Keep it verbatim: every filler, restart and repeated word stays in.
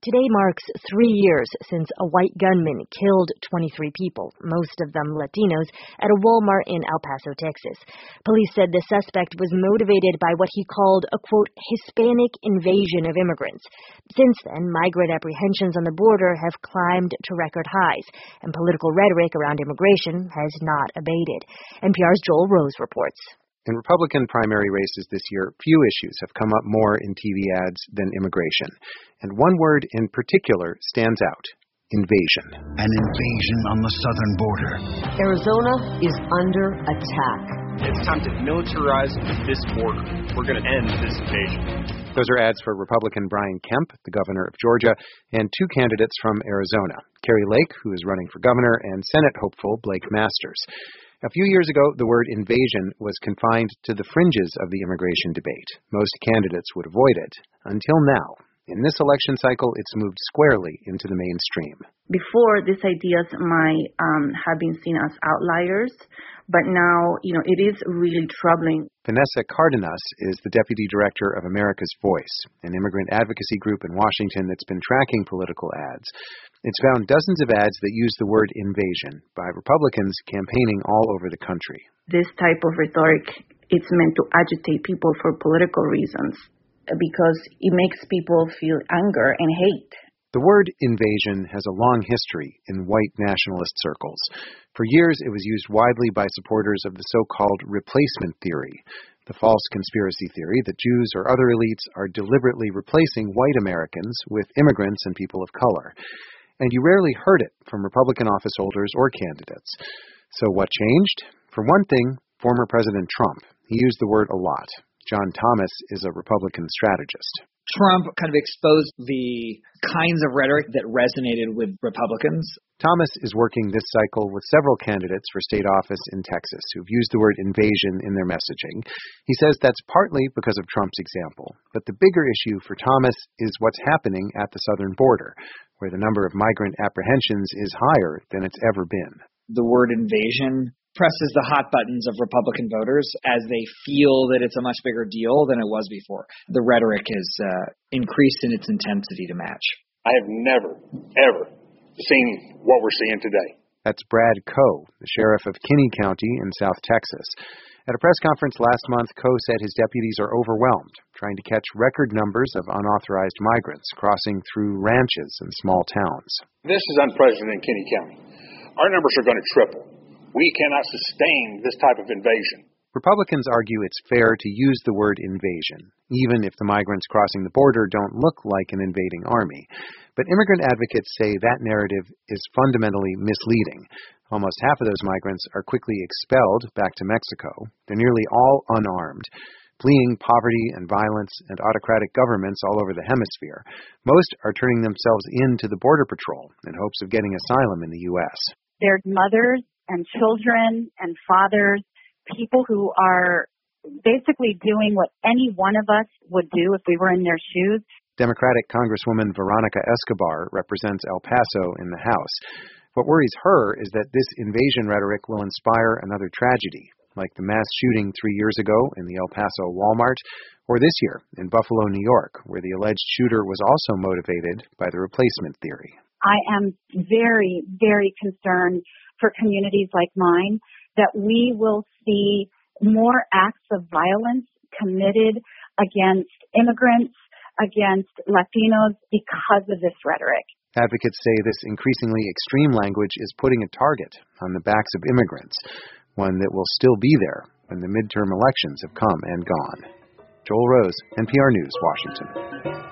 Today marks three years since a white gunman killed twenty-three people, most of them Latinos, at a Walmart in El Paso, Texas. Police said the suspect was motivated by what he called a, quote, Hispanic invasion of immigrants. Since then, migrant apprehensions on the border have climbed to record highs, and political rhetoric around immigration has not abated. N P R's Joel Rose reports. In Republican primary races this year, few issues have come up more in T V ads than immigration. And one word in particular stands out: invasion. An invasion on the southern border. Arizona is under attack. It's time to militarize this border. We're going to end this invasion. Those are ads for Republican Brian Kemp, the governor of Georgia, and two candidates from Arizona, Kari Lake, who is running for governor, and Senate hopeful Blake Masters. A few years ago, the word invasion was confined to the fringes of the immigration debate. Most candidates would avoid it, until now. In this election cycle, it's moved squarely into the mainstream. Before, these ideas might um, have been seen as outliers, but now, you know, it is really troubling. Vanessa Cardenas is the deputy director of America's Voice, an immigrant advocacy group in Washington that's been tracking political ads. It's found dozens of ads that use the word invasion by Republicans campaigning all over the country. This type of rhetoric, it's meant to agitate people for political reasons because it makes people feel anger and hate. The word invasion has a long history in white nationalist circles. For years, it was used widely by supporters of the so-called replacement theory, the false conspiracy theory that Jews or other elites are deliberately replacing white Americans with immigrants and people of color. And you rarely heard it from Republican office holders or candidates. So what changed? For one thing, former President Trump. He used the word a lot. John Thomas is a Republican strategist. Trump kind of exposed the kinds of rhetoric that resonated with Republicans. Thomas is working this cycle with several candidates for state office in Texas who've used the word invasion in their messaging. He says that's partly because of Trump's example. But the bigger issue for Thomas is what's happening at the southern border, where the number of migrant apprehensions is higher than it's ever been. The word invasion presses the hot buttons of Republican voters as they feel that it's a much bigger deal than it was before. The rhetoric has uh, increased in its intensity to match. I have never, ever seen what we're seeing today. That's Brad Coe, the sheriff of Kinney County in South Texas. At a press conference last month, Coe said his deputies are overwhelmed, trying to catch record numbers of unauthorized migrants crossing through ranches and small towns. This is unprecedented in Kinney County. Our numbers are going to triple. We cannot sustain this type of invasion. Republicans argue it's fair to use the word invasion, even if the migrants crossing the border don't look like an invading army. But immigrant advocates say that narrative is fundamentally misleading. Almost half of those migrants are quickly expelled back to Mexico. They're nearly all unarmed, fleeing poverty and violence and autocratic governments all over the hemisphere. Most are turning themselves in to the Border Patrol in hopes of getting asylum in the U S. There's mothers and children and fathers, people who are basically doing what any one of us would do if we were in their shoes. Democratic Congresswoman Veronica Escobar represents El Paso in the House. What worries her is that this invasion rhetoric will inspire another tragedy, like the mass shooting three years ago in the El Paso Walmart, or this year in Buffalo, New York, where the alleged shooter was also motivated by the replacement theory. I am very, very concerned for communities like mine that we will see more acts of violence committed against immigrants, against Latinos because of this rhetoric. Advocates say this increasingly extreme language is putting a target on the backs of immigrants, one that will still be there when the midterm elections have come and gone. Joel Rose, N P R News, Washington.